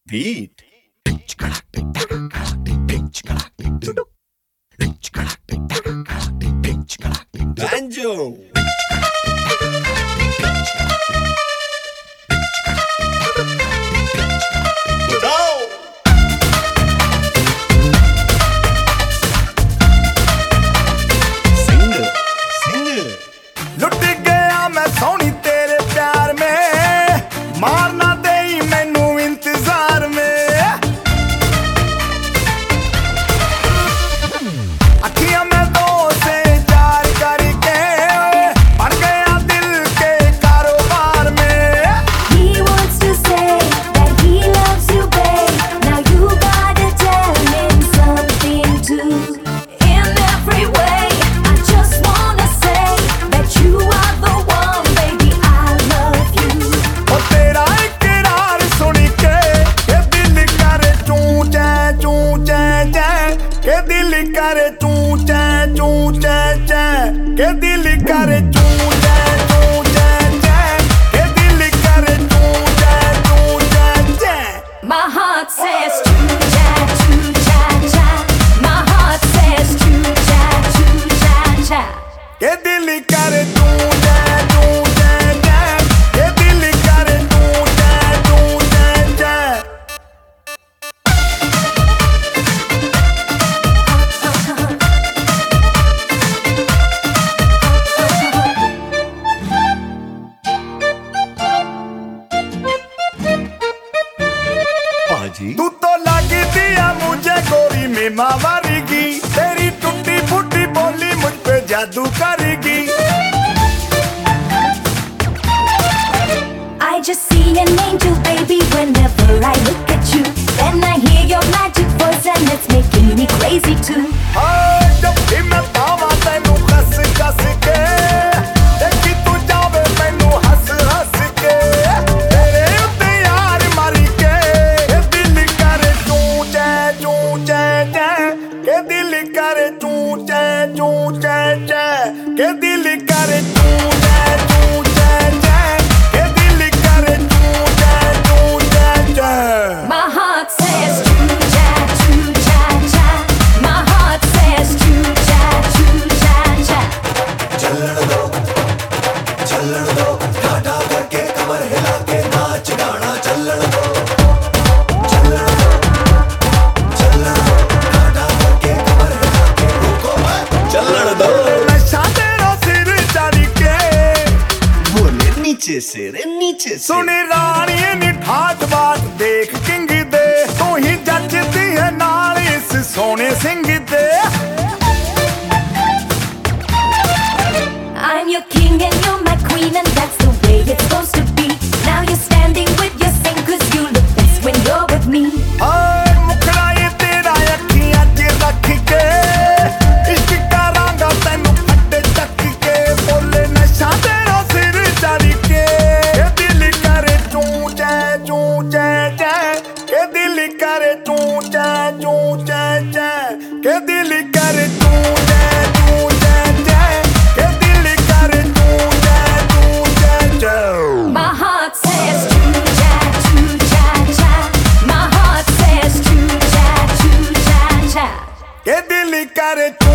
beat. Banjo. लुट गया मैं सोनी तेरे प्यार में, मारना दे मैनू इंतजार में। अखियां में दो से चार करके पड़ गया दिल के कारोबार में। He wants to say that he loves you, babe. Now you gotta tell him something too. In every way, I just wanna say that you are the one, baby. I love you. ओ तेरा इकरार सुन के दिल करे चूं चै चै, के दिल करे चूं चै चै, के दिल करे चूं चै, के दिल करे चूं चै। My heart says choo cha cha. My heart says choo cha cha. के दिल करे चूं चै, के दिल करे चूं चै। पाजी तू तो लगी दिया मुझे गोरी में मावारीगी, तेरी टूटी फूटी बोली मुझ पे जादू करेगी। I just see an angel, baby, whenever I look at you. Then I hear your magic voice and it's making me crazy too. हाँ, जब भी मैं पावा तैनू कस के, देखी तू जावे मैनू हंस के। तेरे उत्ते यार मारी के दिल करे चूं चै, के दिल करे चूं चै, के दिल करे चूं चै, के दिल करे चूं चै। My heart says choo cha. My heart says choo cha. चलन दो टाटा करके कमर हिला के नाच गाना चलन दो टाटा करके कमर हिला के रुको चलन दो। नशा तेरा सिर चढ़ के बोले नीचे से रे नीचे से। सुनी रानी नी ठाट बात देख किंग दे, तू ही जचदी है नाल इस सोने सिंह दे। I'm your king and you're my queen, and that's the way it's supposed to be. Now you're standing with your sing, 'cause you look best when you're with me. हाय मुखड़ा ये तेरा अखियां च रख के, इश्क करांगा तैनू फटे चक के। बोले नशा तेरा सिर चढ़ के दिल करे चूं चै, के दिल करे चूं चै, के दिल करे चूं चै, के दिल करे चूं चै। My heart says choo cha. My heart says choo cha. के दिल करे